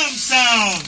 Drum sound.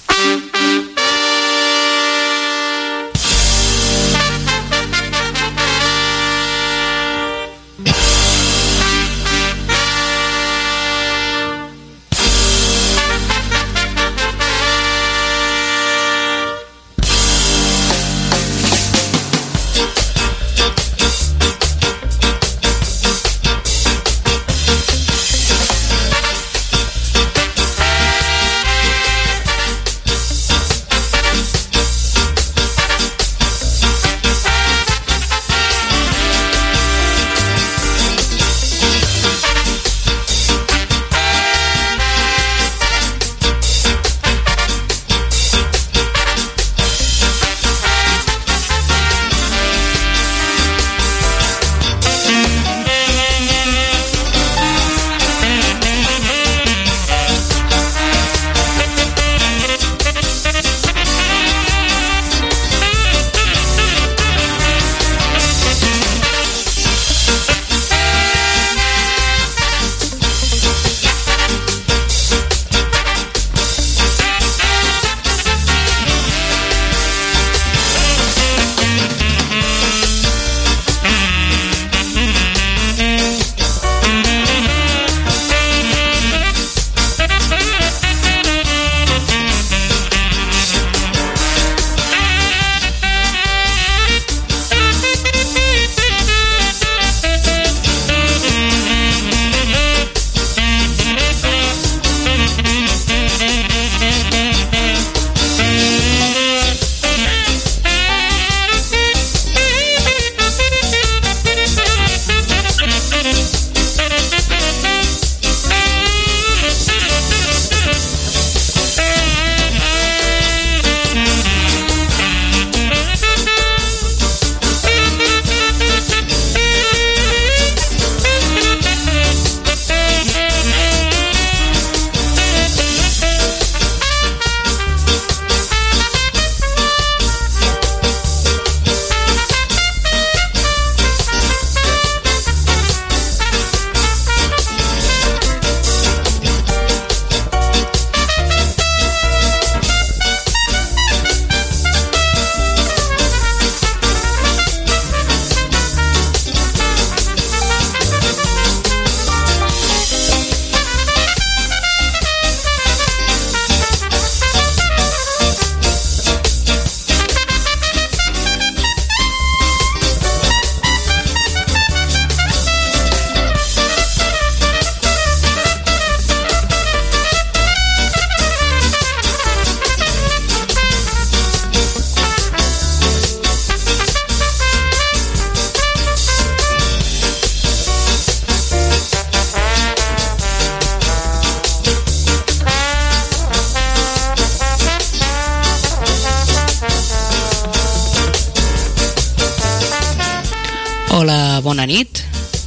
Hola, bona nit.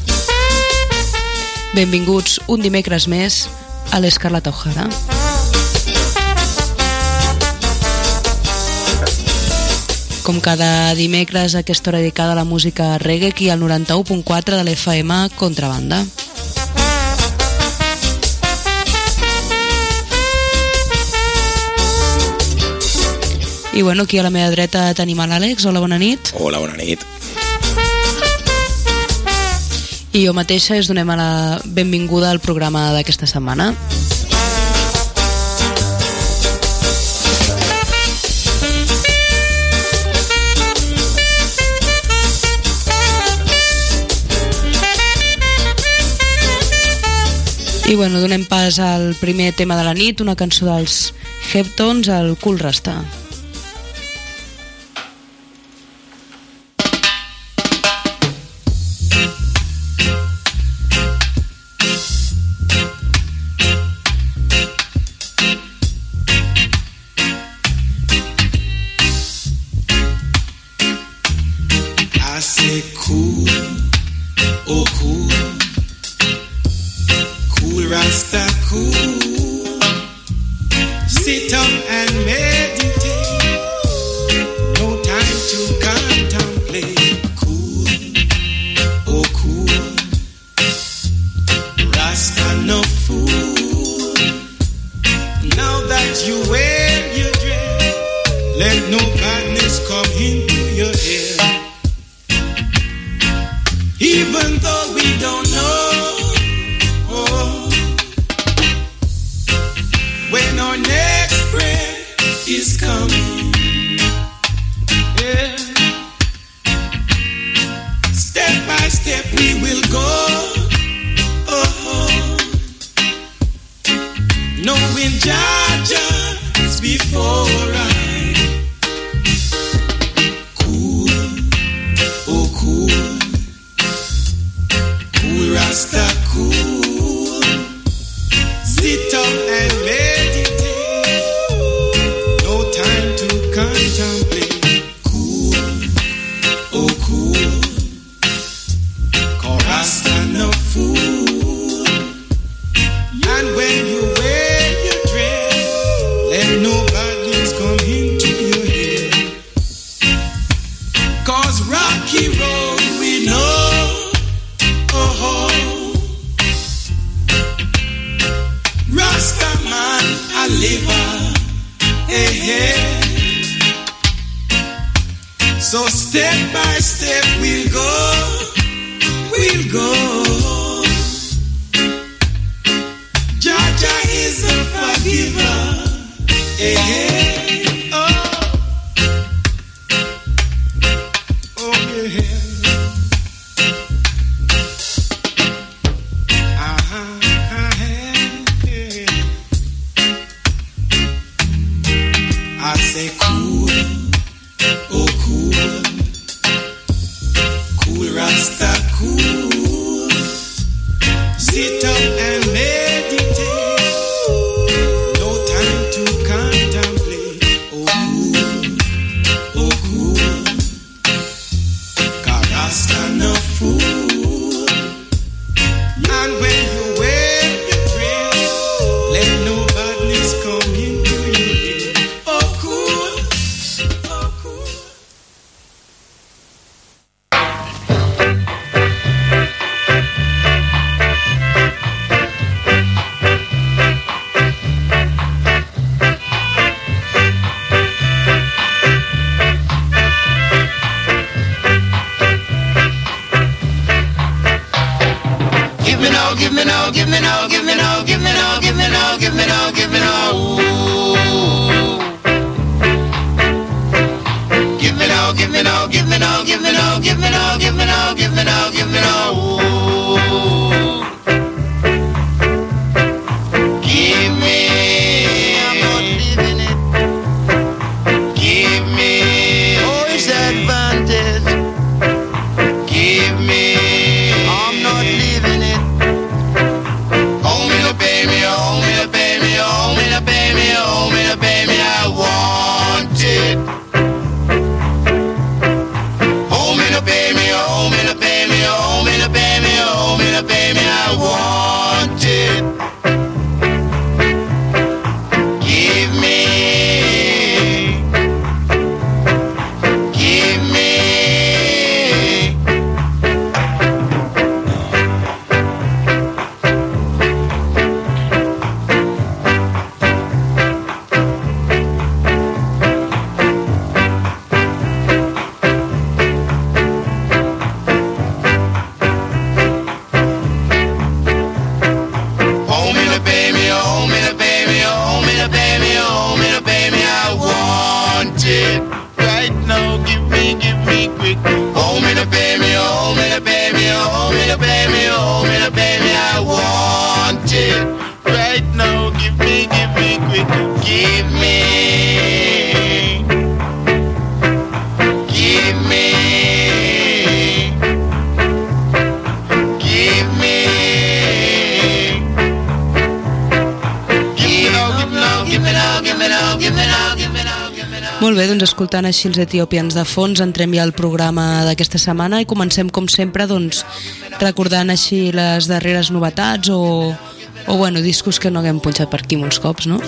Benvinguts un dimecres més a l'Escarlata O'Hara. Com cada dimecres, aquesta hora dedicada a la música reggae, aquí al 91.4 de l'FM Contrabanda. I bueno, aquí a la meva dreta tenim a l'Àlex. Hola, bona nit. Hola, bona nit. I jo mateixa us donem la benvinguda al programa d'aquesta setmana. I bueno, donem pas al primer tema de la nit, una cançó dels Heptones, el Cool Rasta. Now that Let no badness come into your head. Even though we don't know when our next breath is coming. Yeah. Step by step we will go. Knowing Jah is before I. Rasta cool, sit up and meditate. No time to contemplate. Cool, oh cool. 'Cause Rasta no fool. And when you wear your dress, let no badness come into your head. 'Cause rocky road we know. Rastaman a liver, hey, hey. So step by step we'll go. Jaja is a forgiver, hey, hey. Oh yeah. I say cool, oh cool, cool Rasta cool. Sit up and meditate. No time to contemplate. Oh cool, 'cause Rasta no fool. And when you wear your dress, let no badness come into your head. Oh cool. Give me now, give me now, give me now, give me now, give me now, give me now, give me now, give me now. Ooh. Give me now, give me now, give me now, give me now, give me now, give me now, give me now, give me now. Ooh. Give me. I'm not living it. Give me. Oh, it's advantage. Give me. I'm not living it. Oh, me to pay me, oh, me to pay me, oh, me to pay me, oh, me to pay me. I want it. Oh, me to pay me, oh, me to pay me, oh, me to pay me, oh, me to pay me. I want it. Give me. Give me. Oh, me to pay me, oh, me to pay me, oh, me to pay me, oh, me to pay me. I want it. Right now, give me quick. Oh, me to pay me, oh, me to pay me, oh, me to pay me, oh, me to pay me. I want it. Right now, give me quick. Give me. Give me. Give me. Molt bé, doncs escoltant així els etiopians de fons entrem ja al programa d'aquesta setmana i comencem com sempre doncs recordant així les darreres novetats o bueno, discos que no haguem punxat per aquí molts cops, no?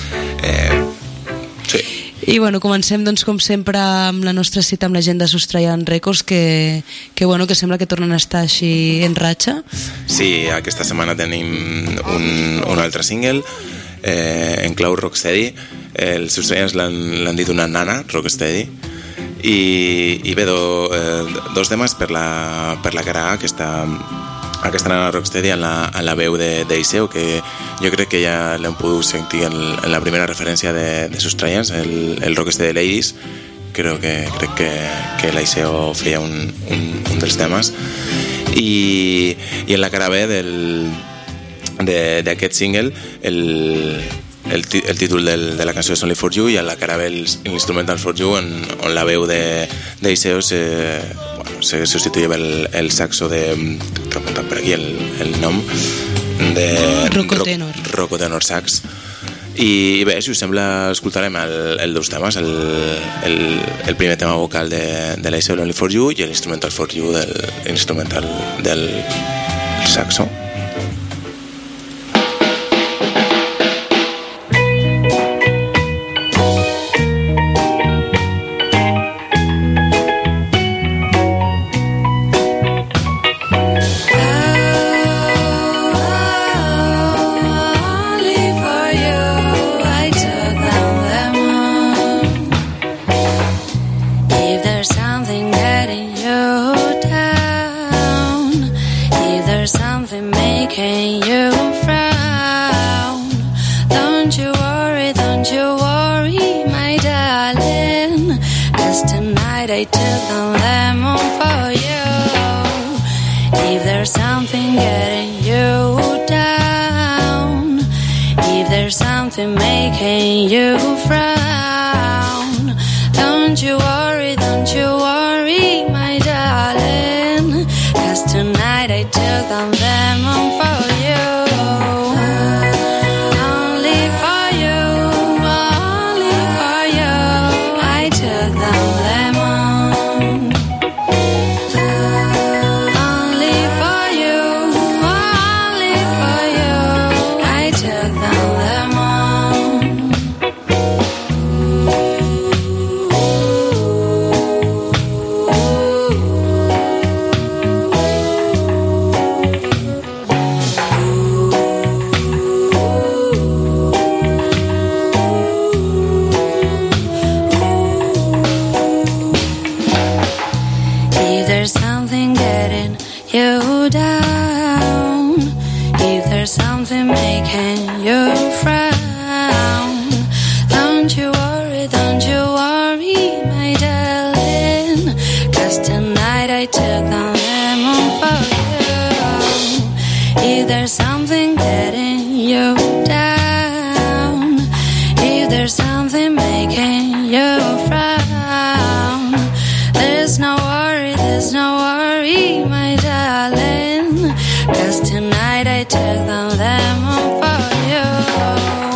Sí. I bueno, comencem doncs com sempre amb la nostra cita amb la gent de Sustrayan Records que bueno, que sembla que tornen a estar així en ratxa. Sí, aquesta setmana tenim un altre single en clau rocksteady els australians l'han dit una nana, Rocksteady, i bé, dos temes per la cara A, aquesta nana Rocksteady en la veu d'Iseo, que jo crec que ja l'hem pogut sentir en la primera referència de Australians, el Rocksteady Ladies. Crec que l'Iseo feia un dels temes, i en la cara B d'aquest single el títol de la cançó és Only For You, i en la cara B l'Instrumental For You, on la veu d'Iseo se substituïa el saxo de... t'he apuntat per aquí el nom de Rocco Tenor Sax. I bé, si us sembla, escoltarem els dos temes, el primer tema vocal de l'Iseo, Only For You, i l'Instrumental For You, l'instrumental del saxo. Making you frown, don't you worry, my darling, 'cause tonight I took on lemon for you. Only for you, I took on lemon. Only for you, I took on lemon. Tonight I took the lemon for you.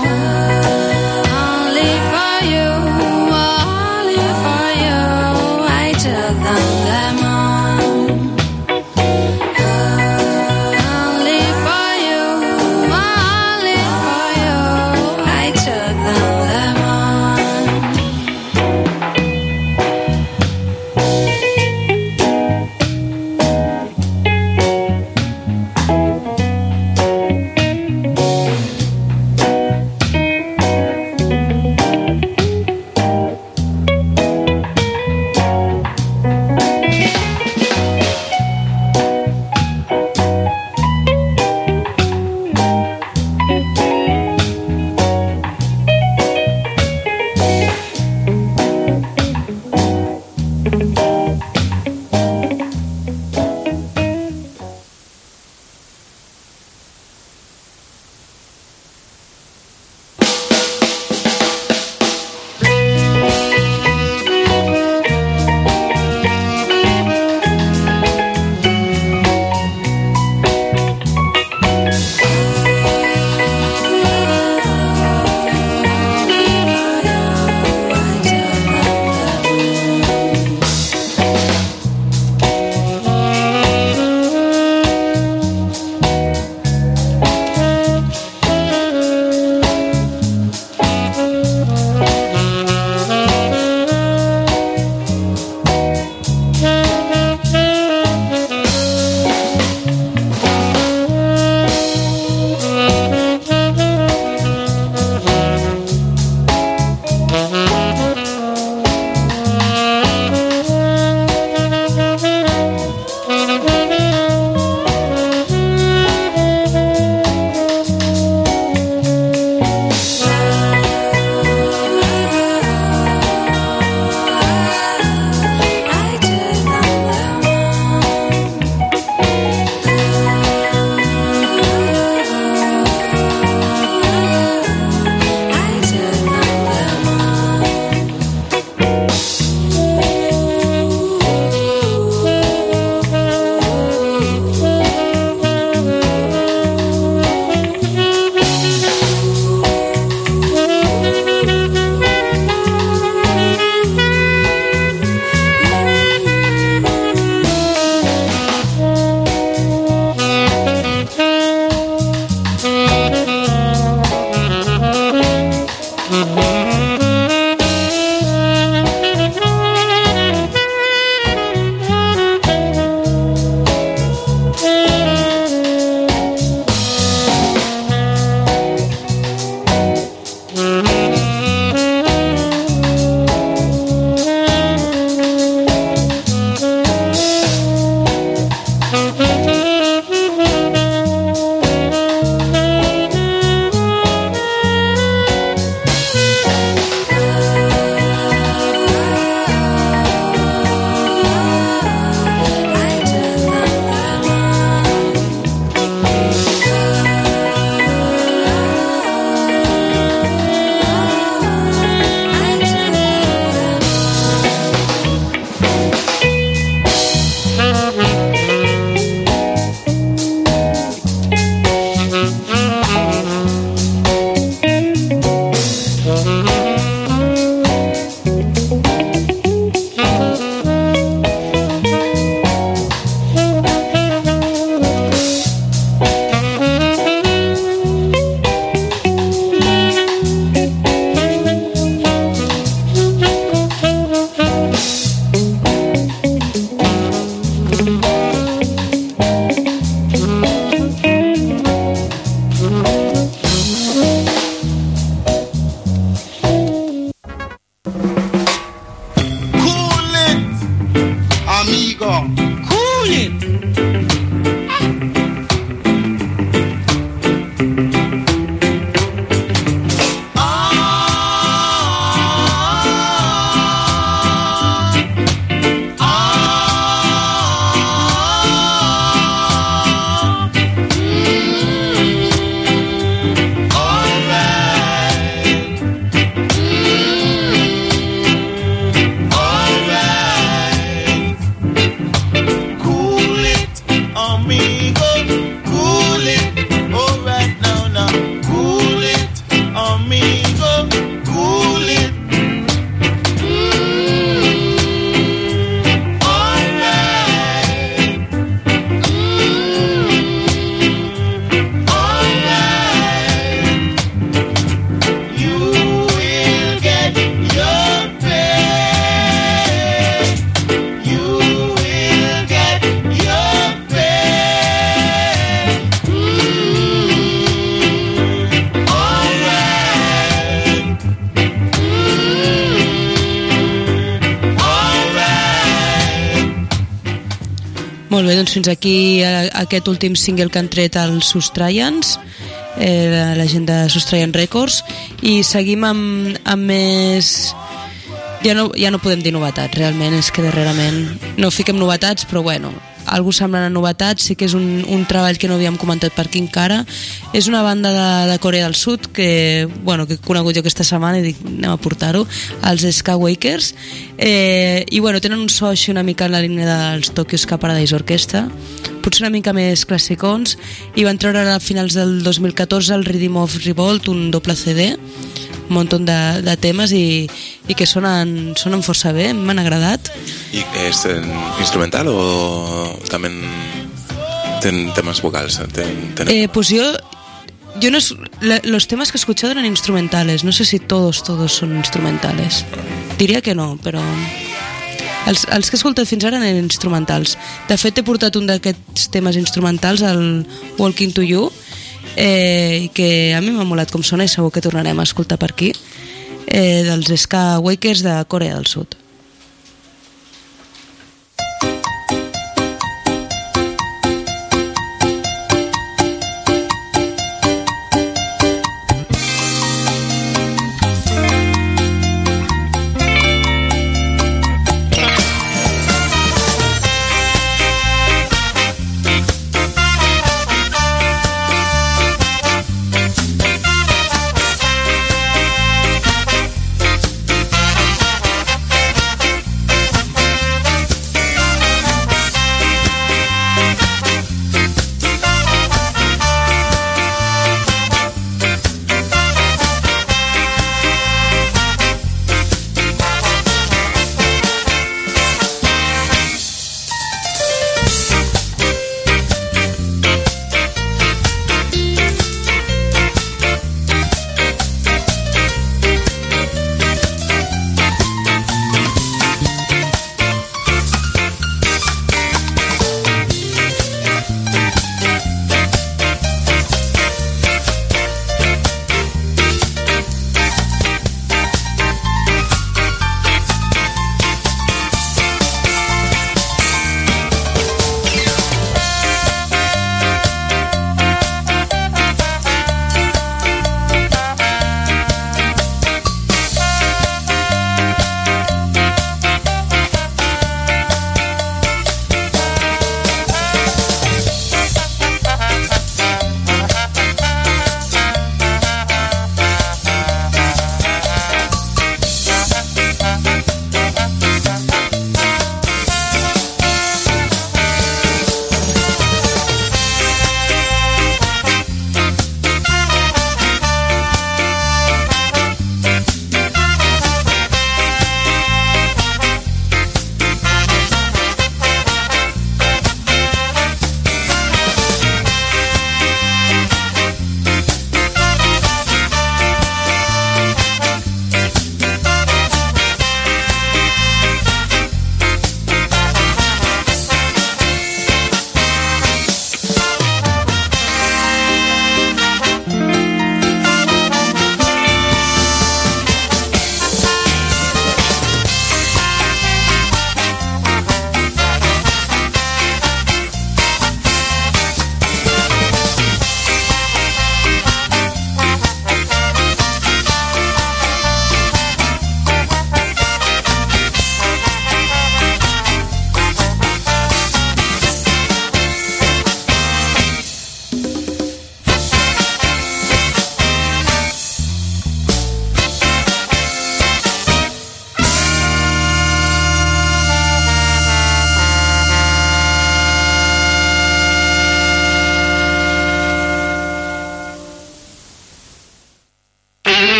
Molt bé, doncs fins aquí aquest últim single que han tret els Sustraians, la gent de Sustraian Records, i seguim amb més... Ja no podem dir novetats, realment, és que darrerament no fiquem novetats, però bueno, algú semblant a novetats, sí que és un treball que no havíem comentat per aquí encara. És una banda de Corea del Sud que he conegut jo aquesta setmana i dic, anem a portar-ho, els Skywakers, i tenen un so així una mica en la línia dels Tokyo Ska Paradise Orchestra, potser una mica més classicons, i van treure a finals del 2014 el Rhythm of Revolt, un doble CD, un munt de temes i que sonen força bé, m'han agradat. I és instrumental o també ten temas vocals? Pues yo no los temas que he escuchado eran instrumentales, no sé si todos son instrumentales, diria que no, però els que he escoltat fins ara eren instrumentals. De fet he portat un d'aquests temes instrumentals, el Walking to You, que a mi m'ha molat com sona i segur que tornarem a escoltar per aquí, dels Skywakers de Corea del Sud.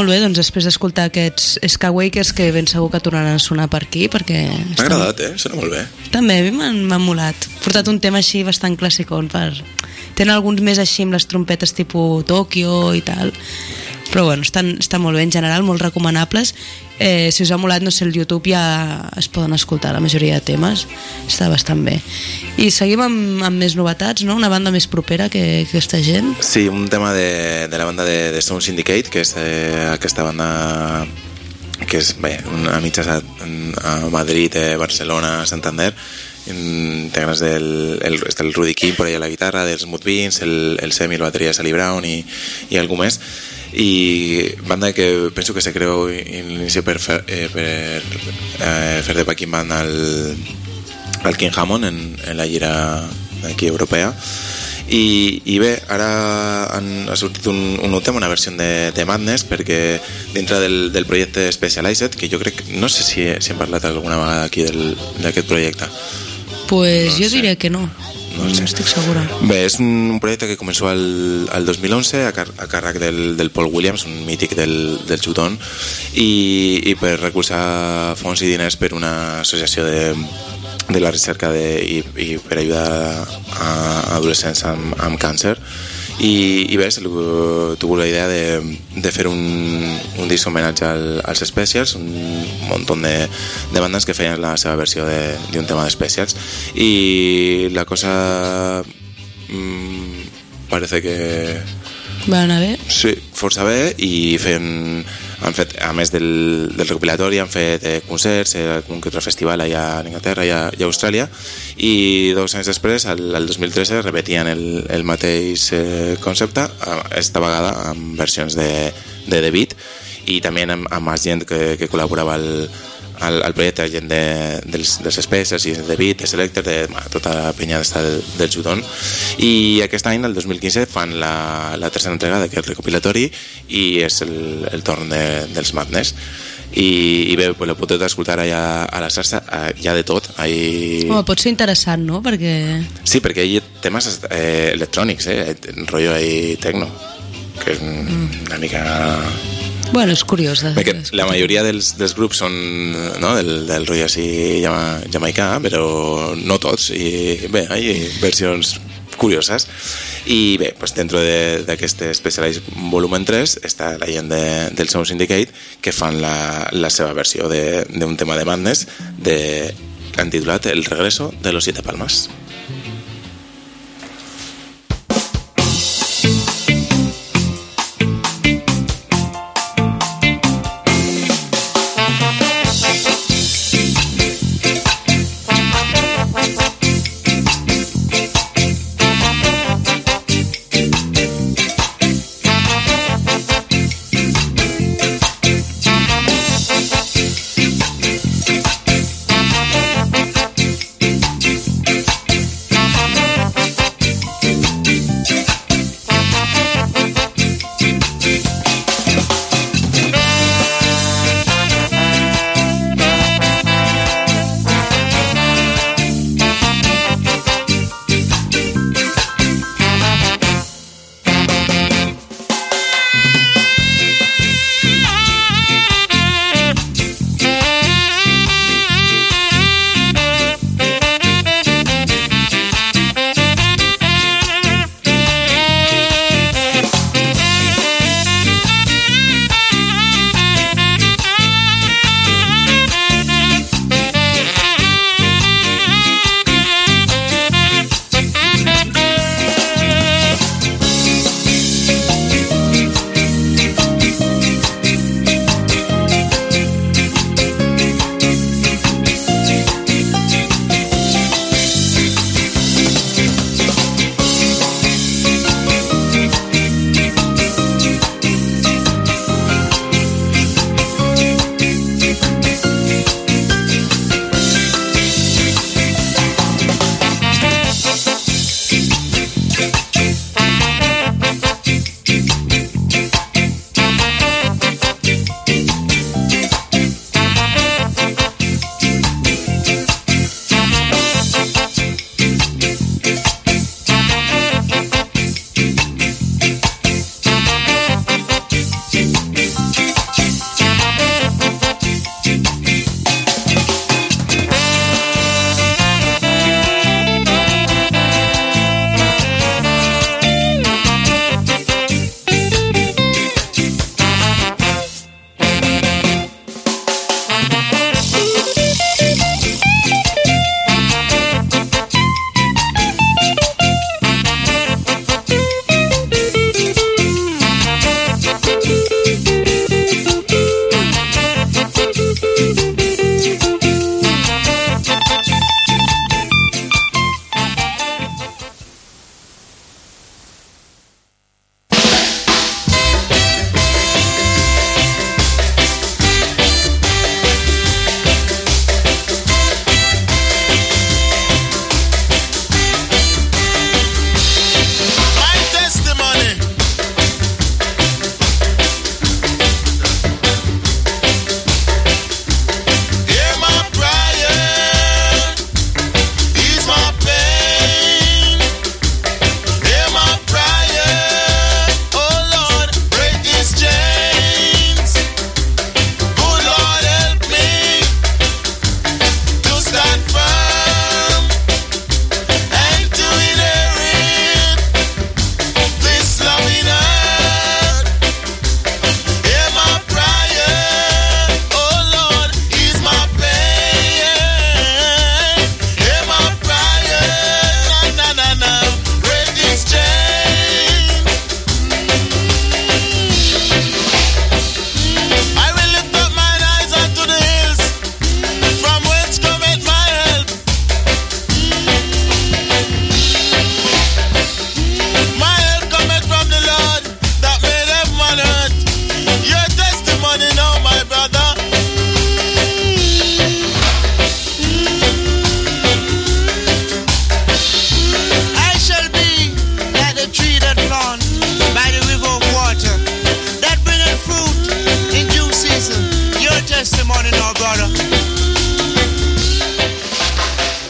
Molt bé, doncs després d'escoltar aquests Ska Wakers, que ben segur que tornaran a sonar per aquí, perquè... M'ha agradat, sona molt bé. També, a mi m'han molat. He portat un tema així bastant clàssicon per... Tenen alguns més així amb les trompetes tipus Tòquio i tal, però bueno, estan molt bé en general, molt recomanables. Si us ha molat, no sé, el YouTube ja es poden escoltar la majoria de temes, està bastant bé. I seguim amb més novetats, no? Una banda més propera que aquesta gent. Sí, un tema de la banda de Sound Syndicate, que és aquesta banda que és bé, a mitges a Madrid, Barcelona, Santander. Integrants està el Rudy King por ahí a la guitarra, dels Smooth Beans, el Semi, el bateria de Sally Brown i algú més, i banda que penso que se creó en l'inici per fer de backing band al King Hammond en la gira aquí europea. I bé, ara ha sortit un nou tema, una versió de Madness, perquè dintre del projecte Specialized, que jo crec, no sé si hem parlat alguna vegada aquí d'aquest projecte. Pues no yo sé. diría que no. No estic segura. Bé, és un projecte que començó al 2011 a càrrec del Paul Williams, un mític del Chuton, i per recolzar fons i diners per una associació de la recerca i per ajudar a adolescents amb càncer. I bé, tuvo la idea de fer un disc homenatge als Specials, un munt de bandes que feien la seva versió d'un tema de Specials, i la cosa parece que va anar bé? Sí, força bé, i han fet, a més del recopilatori, han fet concerts, un que altre festival allà a Inglaterra i a Austràlia, i 2 anys després, el 2013, repetien el mateix concepte, esta vegada amb versions de The Beat, i també amb gent que col·laborava al projecte, gent dels Specials i de Beat, de Selector, de tota la penya del Chuton. I aquest any, el 2015, fan la tercera entrega d'aquest recopilatori, i és el torn dels Madness. I bé, pues, la podeu escoltar allà a la xarxa, hi ha de tot. Home, pot ser interessant, no? Perquè... Sí, perquè hi ha temes electrònics, rotllo ahí tecno, que és una mica... Bueno, és curiós. Perquè la majoria dels grups són, no, del rotllo així jamaicà, però no tots, i bé, hi ha versions curioses. I bé, pues dentro d'aquest Specialized Volumen 3 està la gent del Sound Syndicate, que fan la seva versió d'un tema de Madness que han titulat El regreso de los 7 palmas.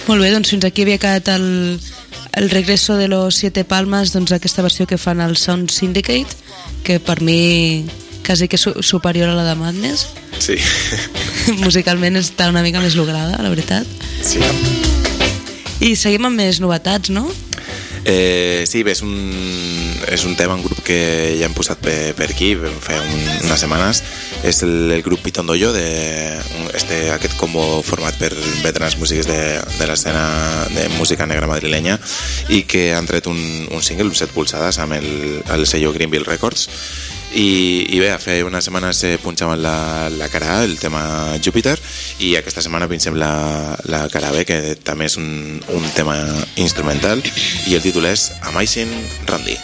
Molt bé, doncs fins aquí havia quedat el regreso de los Siete Palmas, doncs aquesta versió que fan el Sound Syndicate, que per mi quasi que és superior a la de Madness. Sí. Musicalment està una mica més lograda, la veritat. Sí. I seguim amb més novetats, no? Sí, bé, és un tema, un grup que ja hem posat per aquí, vam fer unes setmanes. És el grup Pitondollo, aquest combo format per veterans músics de l'escena de música negra madrilenya, i que han tret un single, un 7 polsades, amb el sello Greenville Records. I bé, fa unes setmanes punxaven la cara A, el tema Júpiter, i aquesta setmana pincem la cara B, que també és un tema instrumental, i el títol és Amazing Randy.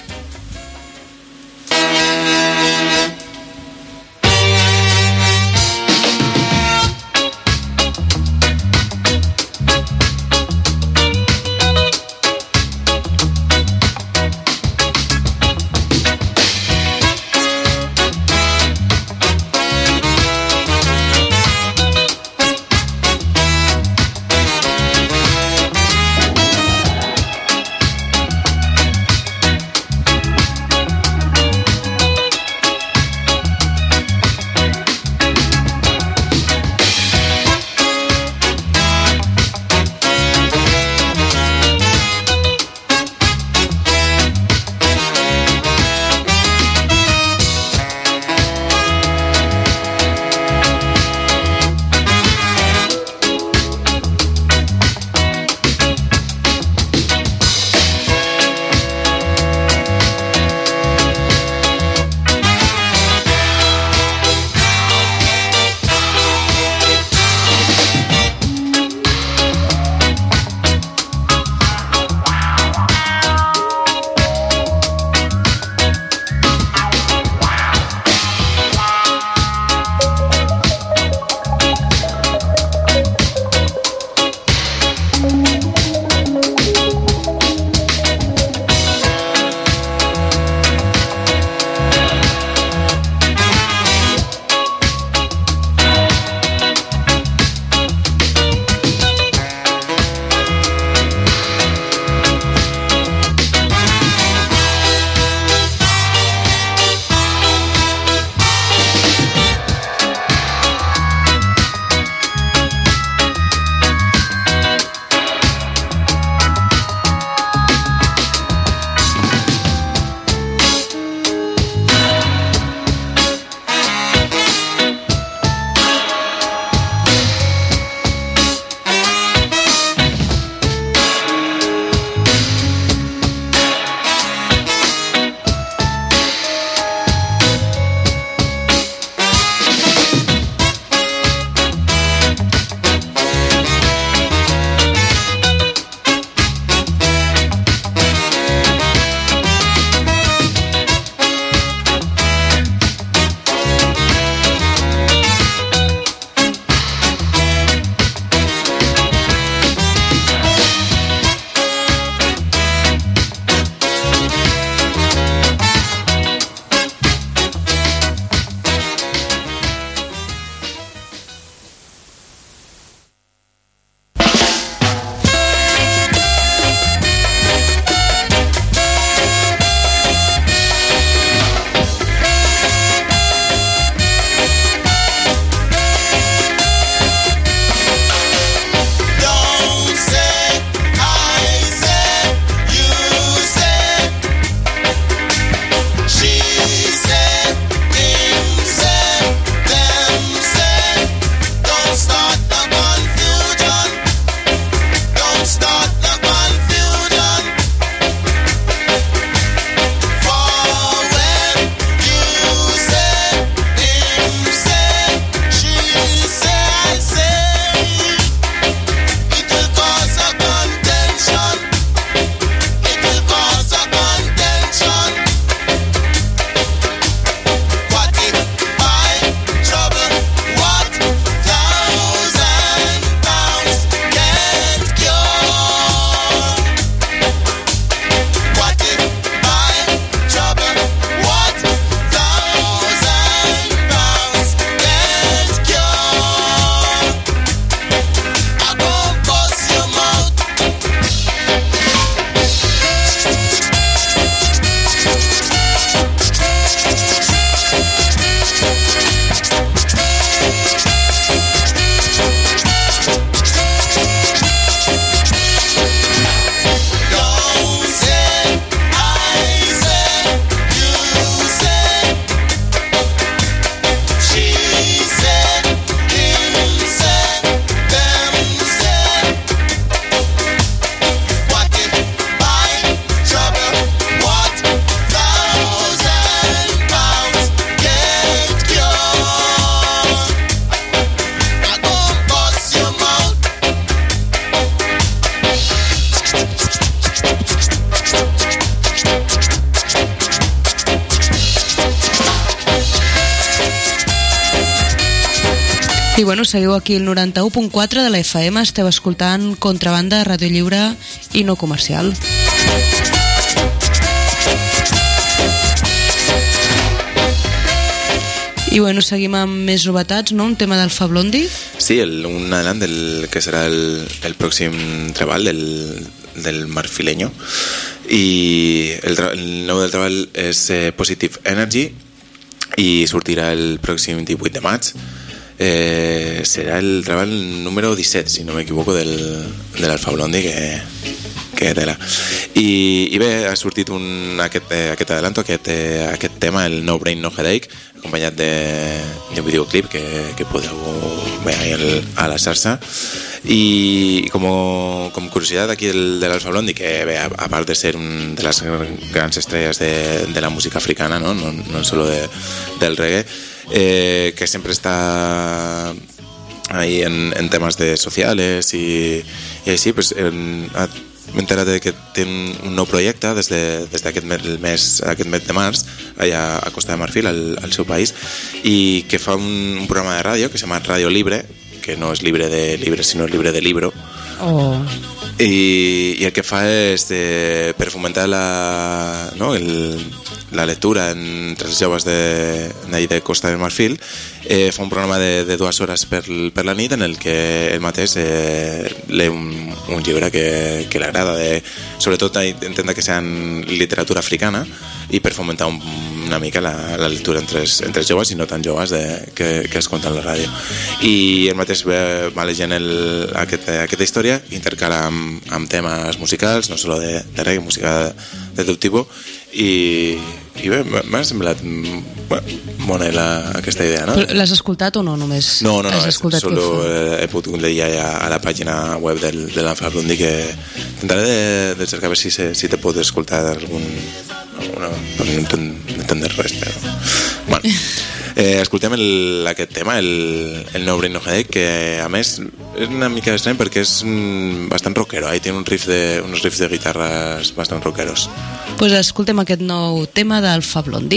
I bueno, seguiu aquí el 91.4 de la FM, esteu escoltant Contrabanda, ràdio lliure i no comercial. I bueno, seguim amb més novetats, no? Un tema del Fa Blondi. Sí, un adelant del que serà el pròxim treball del Marfileño. I el nou del treball és Positive Energy i sortirà el pròxim 18 de maig. Serà el treball número 17, si no m'equivoco, de l'Alfa Blondi, que tela. I bé, ha sortit aquest adelanto, aquest tema, el No Brain No Headache, acompanyat d'un videoclip que podeu veure a la xarxa. I com curiositat aquí de l'Alfa Blondi, que bé, a part de ser una de les grans estrelles de la música africana, no solo del reggae, que siempre está ahí en temas de sociales y así, pues m'he enterat de que té un nou projecte des d'aquest mes de març allà a Costa de Marfil, al seu país, i que fa un programa de ràdio que se llama Radio Libre, que no és libre de libre, sinó libre de libro. I el que fa és per fomentar la lectura entre els joves de Costa de Marfil, fa un programa de 2 hores per la nit en el que ell mateix lee un llibre que l'agrada, sobretot intenta que sigui literatura africana, i per fomentar una mica la lectura entre els joves i no tan joves que escolten la ràdio. I ell mateix va llegint aquesta història, intercala amb temes musicals, no solo de reggae, música de tot tipus, i bé, m'ha semblat bona aquesta idea, no? L'has escoltat o no només? No, solo he pogut llegir a la pàgina web de l'Alfa Blondi, que intentaré de cercar a veure si te pot escoltar algun... per no entendre res, però... Bueno, escoltem aquest tema, el No Brain No Headache, que a més és una mica estrany perquè és bastant rockero, té uns riffs de guitarres bastant rockeros. Pues escoltem aquest nou tema d'Alfa Blondi.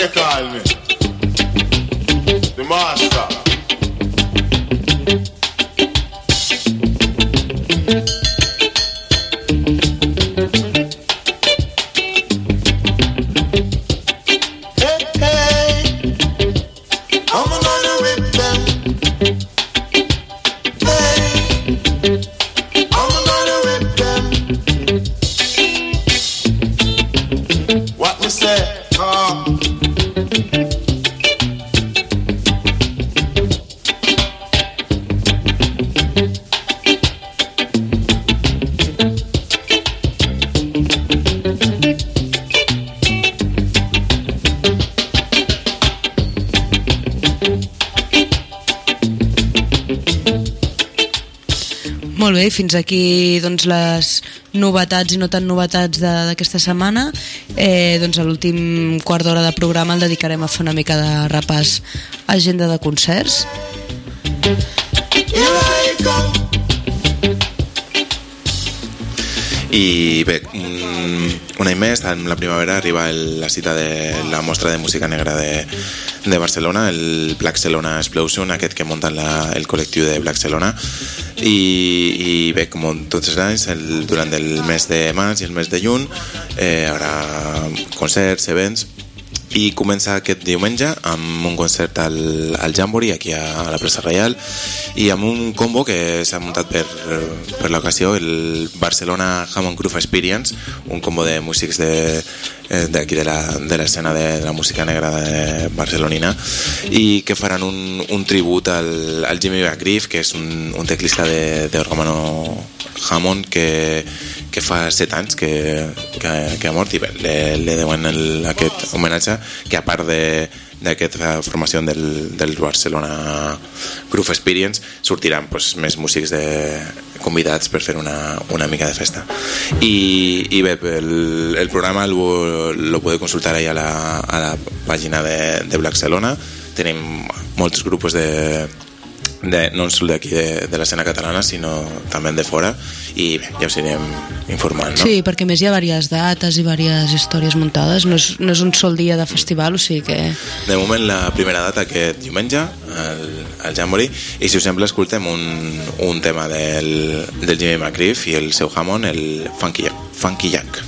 you call me? The master. Molt bé, fins aquí doncs, les novetats i no tan novetats d'aquesta setmana. Doncs a l'últim quart d'hora de programa el dedicarem a fer una mica de repàs a agenda de concerts. I bé, un any més, en la primavera arriba la cita de la mostra de música negra de Barcelona, el Blackcelona Explosion, aquest que munta el col·lectiu de Blackcelona. I bé, com tots els anys, durant el mes de maig i el mes de juny hi haurà concerts, events, i comença aquest diumenge amb un concert al Jamboree aquí a la Plaça Reial i amb un combo que s'ha muntat per l'ocasió, el Barcelona Hammond Groove Experience, un combo de músics d'aquí de l'escena de la música negra barcelonina, i que faran un tribut al Jimmy McGriff, que és un teclista d'Orgamano Hammond que fa 7 anys que ha mort, i bé, li deuen aquest homenatge, que a part d'aquesta formació del Barcelona Groove Experience sortiran més músics convidats per fer una mica de festa. I bé, el programa lo podeu consultar ahí a la pàgina de Blackcelona. Tenim molts grupos no sols d'aquí de l'escena catalana, sinó també de fora, i bé, ja us anirem informant, no? Sí, perquè més hi ha diverses dates i diverses històries muntades, no és un sol dia de festival, o sigui que... De moment la primera data aquest diumenge al Jamboree, i si us sembla escoltem un tema del Jimmy McGriff i el seu Hammond, el Funky Jack.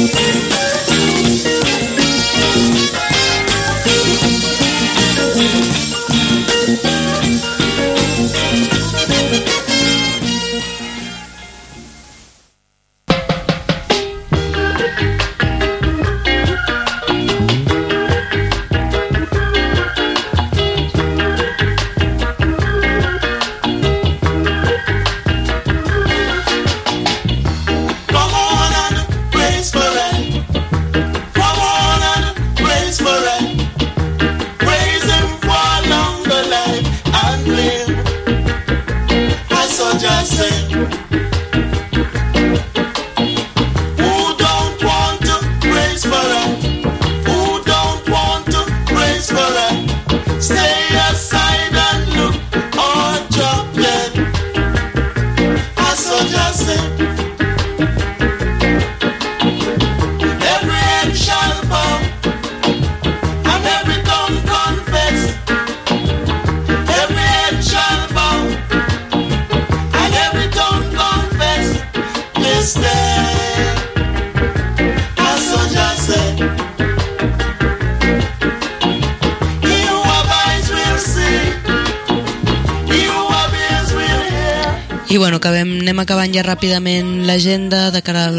I bueno, anem acabant ja ràpidament l'agenda de cara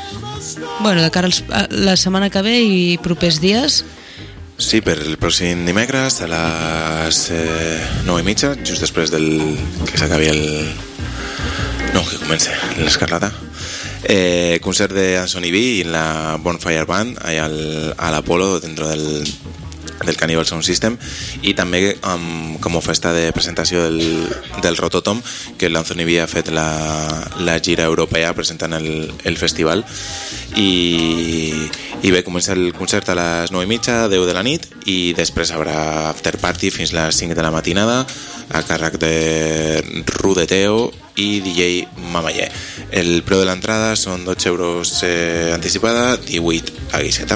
a la setmana que ve i propers dies. Sí, per el pròxim dimecres a les 9:30, just després que s'acabi que comenci l'Escarlata, concert de Anthony B i la Bonfire Band a l'Apolo dentro del Cannibal Sound System, i també com a festa de presentació del Rototom, que l'Anthony B ha fet la gira europea presentant el festival. I bé, comença el concert a les 9:30, 10 de la nit, i després haurà after party fins a les 5 de la matinada a càrrec de Rudeteo i DJ Mamayé. El preu de l'entrada són 12 euros anticipada, 18 a guixeta.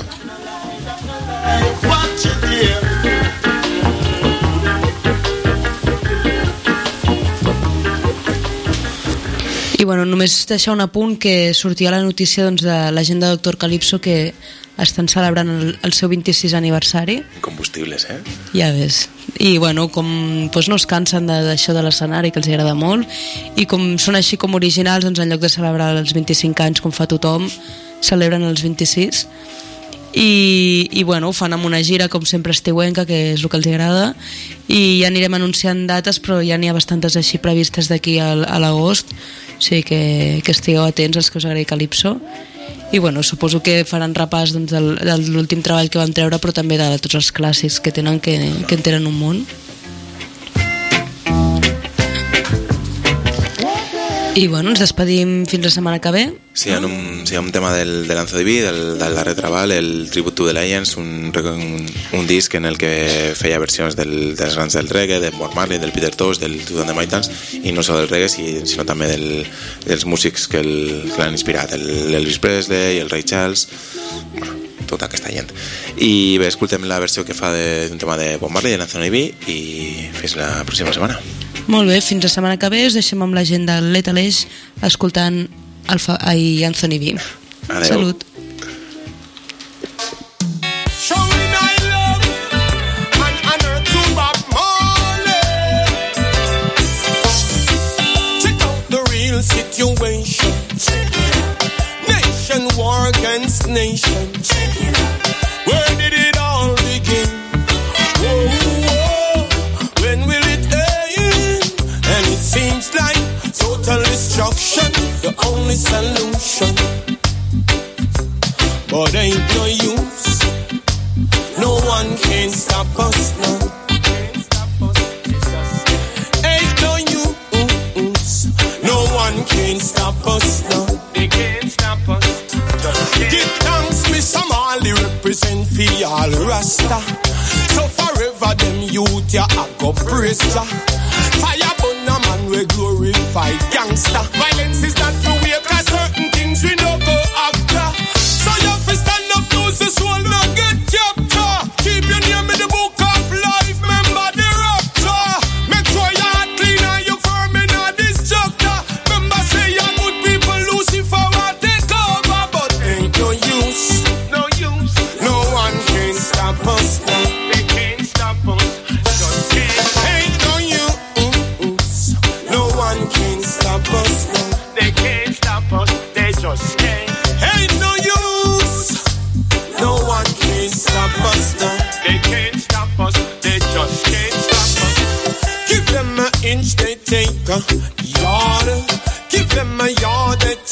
I bueno, només deixar un apunt que sortia la notícia de l'agenda de Dr. Calypso, que estan celebrant el seu 26 aniversari. Combustibles, Ja ves. I bueno, com no es cansen d'això de l'escenari, que els agrada molt, i com són així com originals, doncs en lloc de celebrar els 25 anys com fa tothom, celebren els 26. I bueno, ho fan amb una gira com sempre estiuenca, que és el que els agrada, i ja anirem anunciant dates, però ja n'hi ha bastantes així previstes d'aquí a l'agost, o sigui que estigueu atents als que us agradi Calypso. I bueno, suposo que faran repàs de l'últim treball que van treure, però també de tots els clàssics que tenen, que en tenen un munt. I bueno, ens despedim fins la setmana que ve. Sí, hi ha un tema de l'Anthony B, del darrer treball, el Tribute to the Legends, un disc en el que feia versions dels grans del reggae, de Bob Marley, del Peter Tosh, del Two and the Maytans, i no sols del reggae, sinó també dels músics que l'han inspirat, l'Elvis Presley, el Ray Charles, bueno, tota aquesta gent. I bé, escoltem la versió que fa d'un tema de Bob Marley, de l'Anthony B, i fins la pròxima setmana. Molt bé, fins la setmana que ve. Us deixem amb la gent del Lethal Age escoltant Anthony B. Adeu. Salut. Nation war against nation. Where did it all begin? When will it end? And it seems like total destruction, the only solution. But ain't no use. No one can stop us now. Ain't no use. No one can stop us now. They can't stop us. Give thanks, me Somali represent for all Rasta. So forever them youth ya a go praise ya. Fire burn a man we glorify gangster. Violence is not the way, cause certain things we no go after. So you have to stand up, lose the soul, not get captured. Keep your name in the book of life, remember the rapture. Make sure your heart clean and you firm in a destructor. Remember say your good people Lucifer will take over, but ain't no use.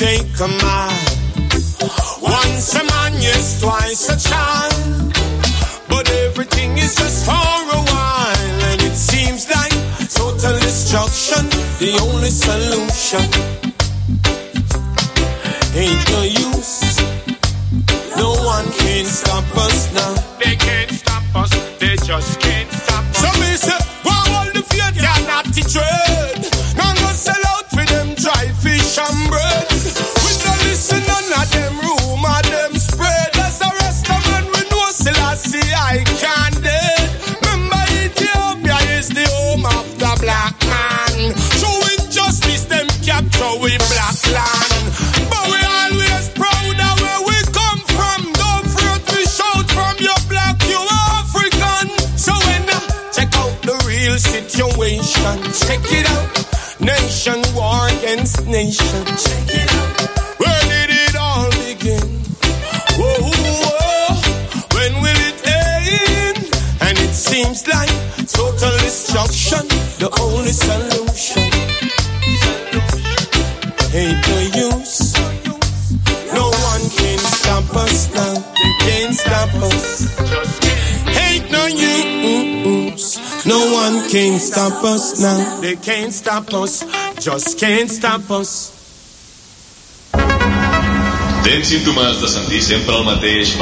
take a man. Once a man, yes, twice a child. But everything is just for a while, and it seems like total destruction, the only solution. Ain't no use. No one can stop us now. They can't stop us, they just can't stop us. So me say, wow, all the fear they are not the trade. Now go sell out for them dry fish and bread. We don't listen none of them rumor, them spread. As the rest of man we know still I see I can't dead. Remember Ethiopia is the home of the black man. True injustice them capture we black land. But we always proud of where we come from. Don't fret we shout from your black, you African. So when check out the real situation, check it out. Nation war against nation, check it out. Where did it all begin? Whoa, whoa. When will it end? And it seems like total destruction, the only solution. Ain't no use. No one can stop us now. They can't stop us. Ain't no use. No one can stop us now. They can't stop us. Just can't stop us. Tens símptomes de sentir sempre el mateix